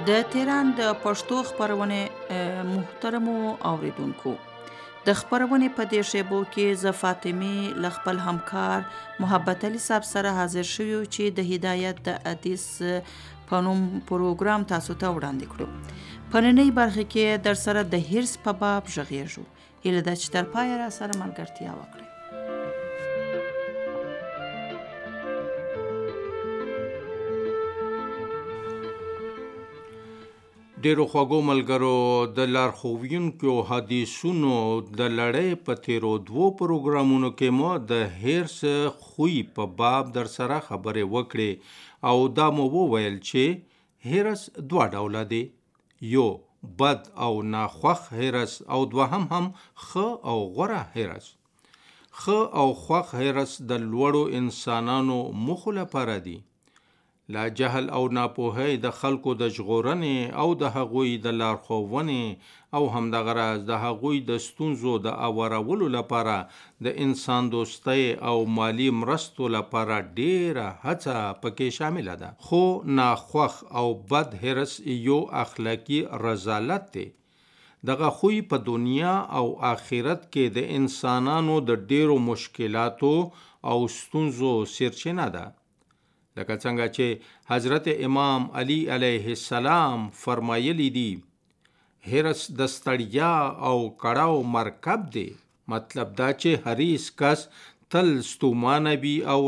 د تهران د پښتو خپرونې محترمو اوریدونکو، د خپرونې په دې شیبو کې زه فاطمه له خپل همکار محبت علي صاحب سره حاضر شوو چې د هدایت د حدیث په نوم پروګرام تاسو ته وړاندې کړو. په نننۍ برخه کې در سره د حرص په باب غږیږو. هیله ده چې تر پایه را سره ملګرتیا وکړئ. ډیرو خوږو ملګرو، د لارښوونکو حدیثونو د لړۍ په تیرو 2 پروګرامونو کې مو د حرص خوی په باب در سره خبرې وکړې او دا مو وویل چې حرص 2 ډوله دی، یو بد او ناخوښ حرص او دوهم هم ښه او غوره حرص. ښه او خوښ حرص د لوړو انسانانو موخو لپاره دی. لا جهل او ناپوهۍ د خلکو د ژغورنې او د هغوی د لارښوونې او همدغه راز د هغوی د ستونزو د اورولو لپاره د انسان دوستۍ او مالی مرستو لپاره ډیره هڅه پکې شامله ده. خو ناخوښ او بد حرص یو اخلاقی رذالت دی. دغه خوی په دنیا او آخرت کې د انسانانو د ډیرو مشکلاتو او ستونزو سرچینه ده. لکه څنګه چې حضرت امام علی علیه السلام فرمایلی دی، حرص د ستړیا او کړاو مرکب دی. مطلب دا چې حریص کس تل ستومانه وي او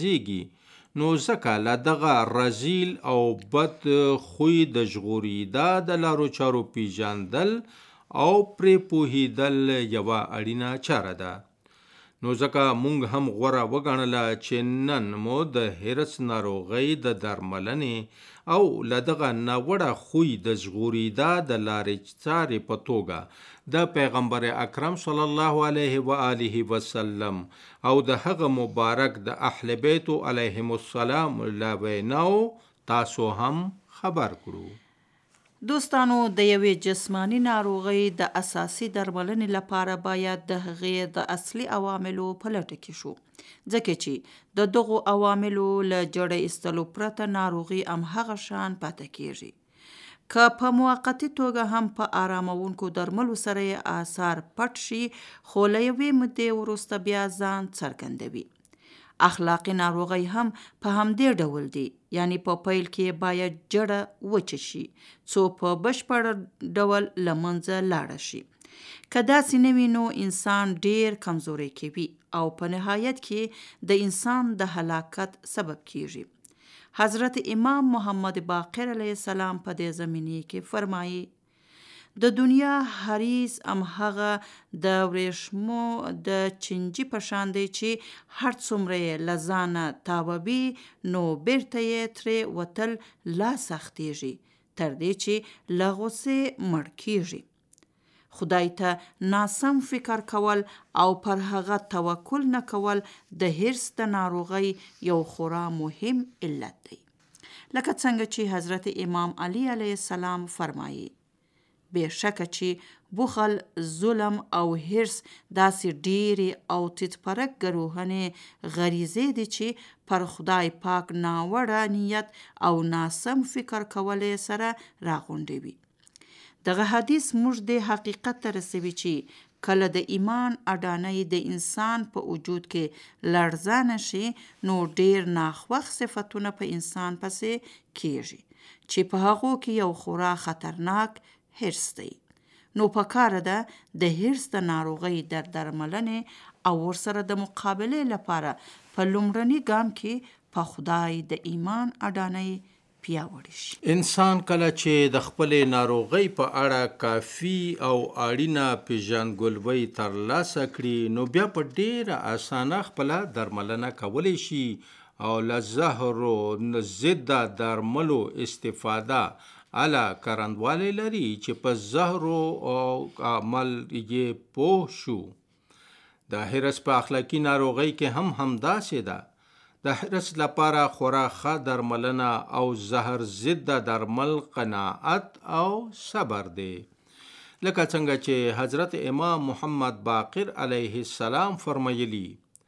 رنځیږي، نو ځکه له دغه رذیل او بد خوی د ژغورېدا د لارو چارو پیژندل او پرې پوهېدل یوه اړینه چاره ده. نو ځکه مونږ هم غوره وګڼله چې نن مو د حرص ناروغۍ د درملنې او له دغه ناوړه خوی د ژغورېدا د لارې چارې په توګه د پیغمبر اکرم صلی الله علیه و آله وسلم او د هغه مبارک د اهل بیتو علیهم السلام له ویناو تاسو هم خبر کړو. دوستانو، د یوې جسمانی ناروغۍ د اساسي درملنې لپاره باید د هغې د اصلي عواملو په لټه کې شو، ځکه چې د دغو عواملو له جړه ایستلو پرته ناروغي همهغه شان پاتې کیږي. که په موقتي توګه هم په آرامونکو درملو سره یې آثار پټ شي، خو له یوې مودې وروسته بیا ځان څرګندوي. اخلاقی ناروغۍ هم په همدې ډول دی، یعنی په پیل کې باید جړه وچه شي څو په بشپړ ډول له منځه لاړه شي. که داسې نه وي نو انسان ډیر کمزوری کوي او په نهایت کې د انسان د هلاکت سبب کیږي. حضرت امام محمد باقر علیه السلام په دې زمینه کې فرمایي، د دنیا حریص همهغه د ورېښمو د چینجي په شان دی چې هر څومره یې له ځانه تاووي نو بیرته یې ترې وتل لا سختیږي، تر دې چې له غوسې مړ کیږي. خدای ته ناسم فکر کول او پر هغه توکل نه کول د حرص د ناروغۍ یو خورا مهم علت دی. لکه څنګه چې حضرت امام علی علیه السلام فرمایي، بېشکه چې بخل، ظلم او حرص داسې ډیرې او تیتپرک ګروهنې غریزې دي چې پر خدای پاک ناوړه نیت او ناسم فکر کولې سره راغونډوي. دغه حدیث موږ د حقیقت ته رسوي چې کله د ایمان اډانۍ د انسان په وجود کې لړزانه شي، نو ډیر ناخوښ صفتونه په انسان پسې کیږي چې په هغو کې یو خورا خطرناک حرص دی. نو پکاره ده د حرص د ناروغۍ در درملنې او ورسره د مقابلې لپاره په لومړني ګام کې په خدای د ایمان اډانۍ پیاوړی شي. انسان کله چې د خپلې ناروغۍ په اړه کافي او اړینه پیژندګلوي ترلاسه کړي، نو بیا په ډیره اسانه خپله درملنه کولی شي او له زهرو ضد درملو استفاده اله کرندوالی لري چې په زهرو او عمل یې پوه شو. د حرص په اخلاقی ناروغۍ کې هم همداسې ده. د حرص لپاره خورا ښه درملنه او زهر ضد درمل قناعت او صبر دی. لکه څنګه چې حضرت امام محمد باقر علیه السلام فرمایلی،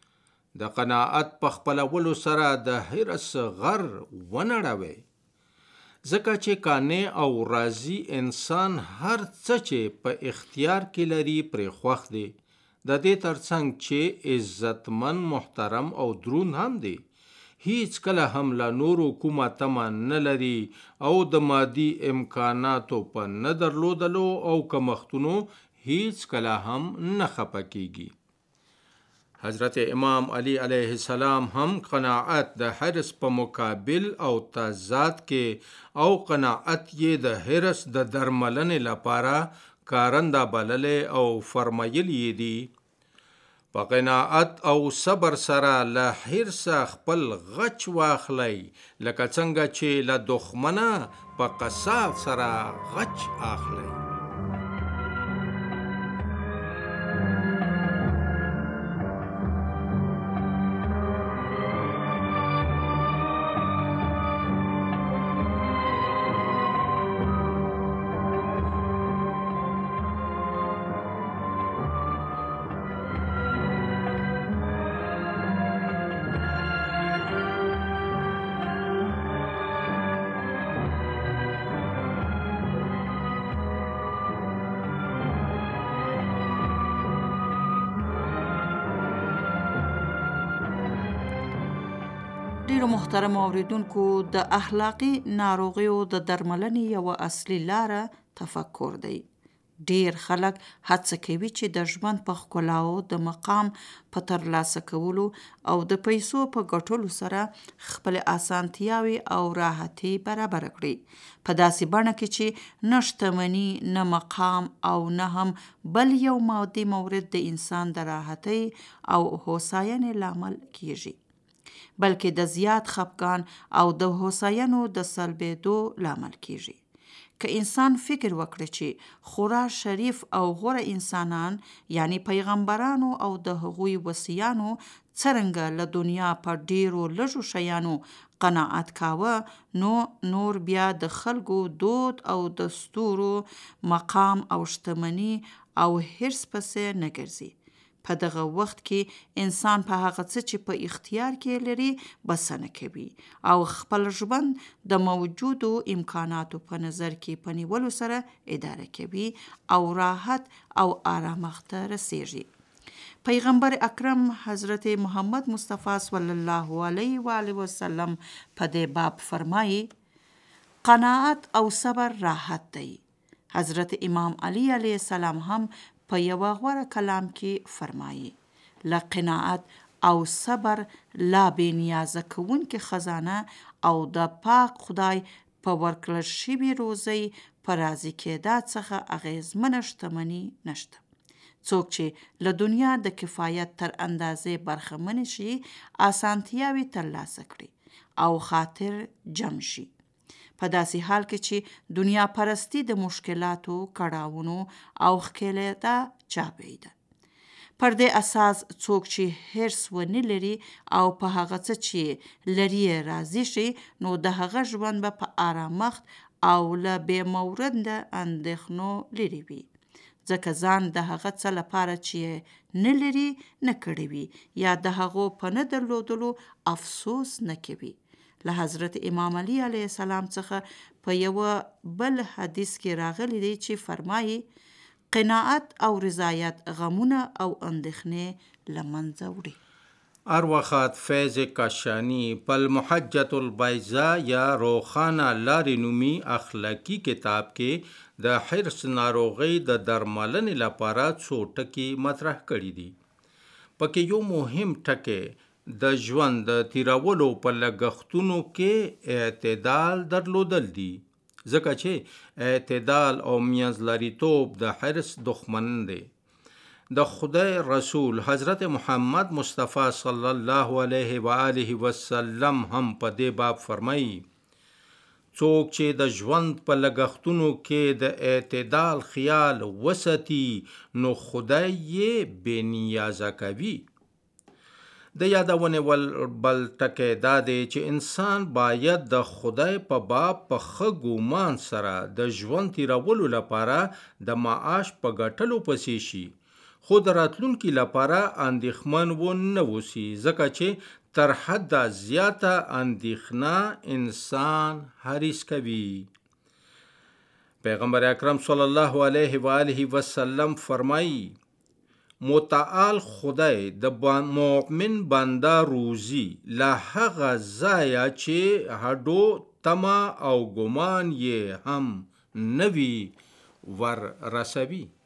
د قناعت په خپلولو سره د حرص غر ونړوي. ځکه چې قانع او راضي انسان هر څه چې په اختیار کې لري پرې خوښ دی، د دې ترڅنګ چې عزتمن، محترم او دروند هم دی. هیڅ کله هم له نورو کومه تمه نه لري او د مادي امکاناتو په نه درلودلو او کمښتونو هیڅ کله هم نه خفه کیږي. حضرت امام علی علیه السلام هم قناعت د حرص په مقابل او تضاد کې او قناعت یې د حرص د درملنې لپاره کارنده بللې او فرمایلی دي: په قناعت او صبر سره له حرصه خپل غچ واخلی، لکه څنګه چې له دښمنه په قصاب سره غچ اخلی. ډیرو محترم اوریدونکو، د اخلاقی ناروغیو د درملنې یوه اصلي لاره تفکر دی. ډیر خلک هڅه کوي چې د ژوند په ښکلاو، د مقام په ترلاسه کولو او د پیسو په ګټلو سره خپل اسانتیاوې او راحتي برابر کړي، په داسې بڼه کې چې نه شتمني، نه مقام او نه هم بل یو مادي مورد د انسان د راحتي او هوساینې لامل کیږي، بلکې د زیات خفګان او د هوساینو د سلبېدو لامل کیږي. که انسان فکر وکړي چې خورا شریف او غوره انسانان، یعنی پیغمبرانو او د هغوی وصیانو، څرنګه له دنیا په ډیرو لږو شیانو قناعت کاوه، نو نور بیا د خلکو دود او دستورو، مقام او شتمني او حرص پسې نه ګرځي. په دغه وخت کې انسان په هغه څه چې په اختیار کې لري بسنه کوي او خپل ژوند د موجودو امکاناتو په نظر کې په نیولو سره اداره کوي او راحت او آرامښت ته رسیږي. پیغمبر اکرم حضرت محمد مصطفی صلی الله علیه و آله وسلم په دې باب فرمایي: قناعت او صبر راحت دی. حضرت امام علی علیه السلام هم په یوه غوره کلام کې فرمایي: له قناعت او صبر لا بې نیازه کوونکې خزانه او د پاک خدای په ورکړل شوي روزۍ په راضي کېدا څخه اغیزمنه شتمني نشته. څوک چې له دنیا د کفایت تر اندازې برخمن شي، اسانتیاوې ترلاسه کړي او خاطر جمع شي، په داسې حال کې چې دنیا پرستی د مشکلاتو، کړاوونو او ښکېلېدا چاپی ده. پر دې اساس څوک چې حرص ونه لري او په هغه څه چې لري راضي شي، نو د هغه ژوند به په آرامښت او له بې مورده اندېښنو لري وي، ځکه ځان د هغه څه لپاره چې نه لري نه کړی وي یا د هغو په نه درلودلو افسوس نه کوي. له حضرت امام علی علیه السلام څخه په یو بل حدیث کې راغلی دی چې فرمایي: قناعت او رضایت غمونه او اندېښنې له منځه وړي. اروخات فیض کاشانی په المحجة البیضاء یا روخانه لارې نومي اخلاقی کتاب کې د حرص ناروغۍ د درملنې لپاره څو ټکي مطرح کړي دي. پکې یو مهم ټکی د ژوند د تیرولو په لګښتونو کې اعتدال درلودل دي، ځکه چې اعتدال او میانځلریتوب د حرص دښمن دی. د خدای رسول حضرت محمد مصطفی صلی الله علیه و آله وسلم هم په دې باب فرمایي: څوک چې د ژوند په لګښتونو کې د اعتدال خیال وساتي، نو خدای یې بې نیازه کوي. د یادونې بل ټکی دا دی چې انسان باید د خدای په باب په ښه ګومان سره د ژوند تیرولو لپاره د معاش په ګټلو پسې شي، خو د راتلونکي لپاره اندېښمن ونه اوسي، ځکه چې تر حد زیاته اندېښنه انسان حریص کوي. پیغمبر اکرم صلی الله علیه و آله وسلم فرمایي متعال خدای د مؤمن بنده روزي له هغه ځایه چې هډو تمه او ګمان یې هم نوي ور رسوي.